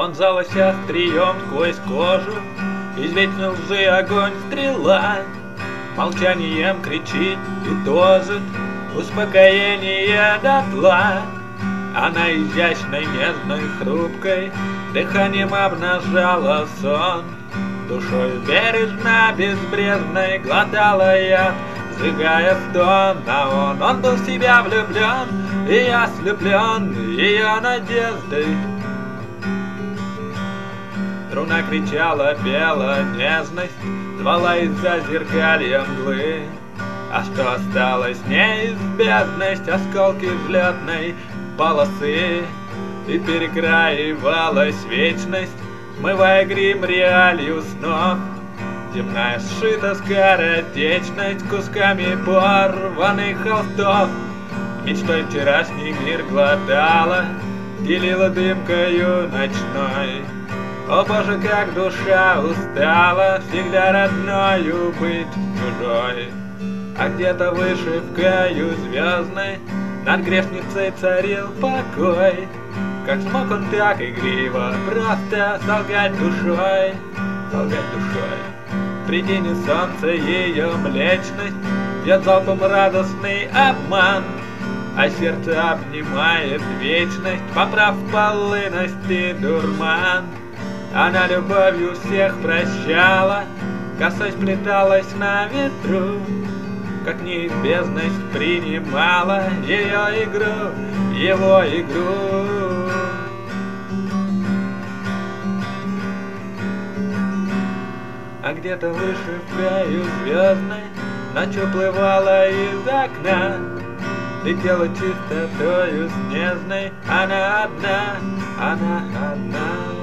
вонзалась острием сквозь кожу, из вечной лжи огонь стрела. Молчанием кричит и тозет успокоение дотла. Она изящной, нежной, хрупкой дыханием обнажала сон. Душой бережно, безбрежной глотала яд, сжигая стон. А он был в себя влюблен, и я слеплен ее надеждой. Струна кричала, пела нежность, звала из-за зеркалья мглы. А что осталось? Неизбежность, осколки взлетной полосы. И перекраивалась вечность, смывая грим реалью снов. Земная сшита скоротечность кусками порванных холстов. Мечтой вчерашний мир глотала, делила дымкою ночной. О боже, как душа устала всегда родною быть чужой. А где-то вышивкою звездной над грешницей царил покой. Как смог он так игриво просто солгать душой, солгать душой. При тени солнца ее млечность бьет залпом радостный обман, а сердце обнимает вечность, поправ полынности дурман. Она любовью всех прощала, косой сплеталась на ветру, как неизбежность принимала ее игру, его игру. А где-то вышивкою звездной ночь уплывала из окна, летела чистотою снежной, она одна, она одна.